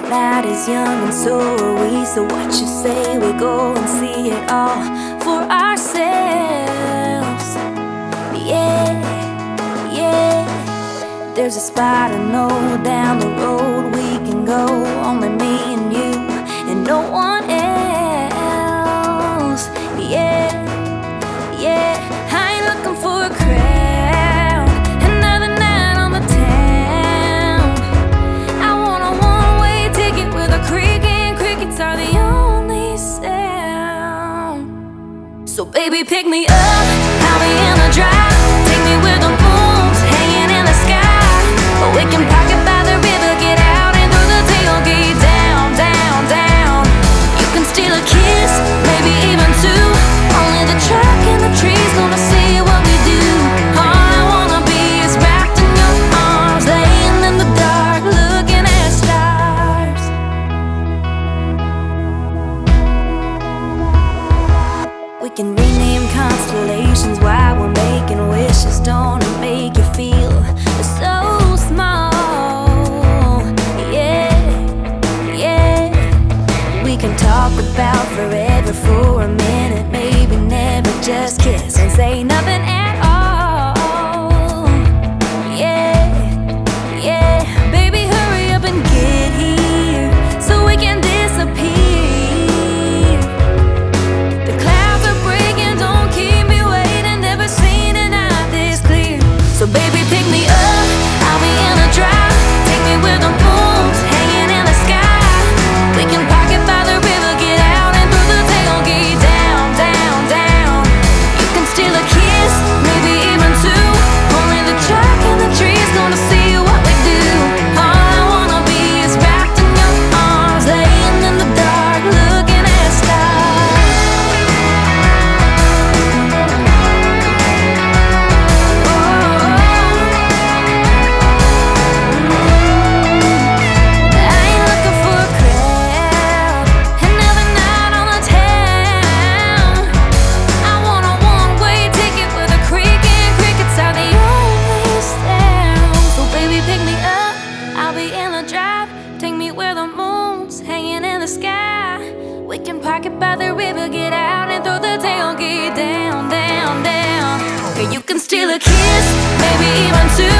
night is young and so are we. So what you say we go and see it all for ourselves? Yeah, yeah. There's a spot I know down the road we can go, only me and you and no one else. Yeah, yeah. I ain't looking for a crowd, another night on the town. I want a one-way ticket with a cricket. Crickets are the only sound. So baby, pick me up, I'll be in the drive. Take me where the moon's hanging in the sky. But we can park it by the river, get out and through the tailgate. Down, down, down. You can steal a kiss, maybe even two. Only the truck and the trees gonna see what we do. All I wanna be is wrapped in your arms, laying in the dark, looking at stars. We can rename constellations while we're making wishes. Don't it make you feel so small? Yeah, yeah. We can talk about forever for a minute, maybe never, just kiss and say nothing at all. Yeah, yeah. Baby, hurry up and get here so we can disappear. The clouds are breaking, don't keep me waiting. Never seen a night this clear. So baby, pick me up, I'll be in a drive. Take me where the moon's hanging in the sky. We can park it by the river, get out and through the tailgate. Down, down, down. You can steal a kiss, maybe even two. Only the truck and the trees gonna see what we do. All I wanna be is wrapped in your arms, laying in the dark, looking at stars. I ain't looking for a crowd, another night on the town. I want a one-way ticket with a cricket. Crickets are the only sound. So baby, pick me up, I'll be in the drive. Take me where the moon's hanging in the sky. We can park it by the river, get out and throw the tailgate. Down, down, down. Okay, you can steal a kiss, maybe even two.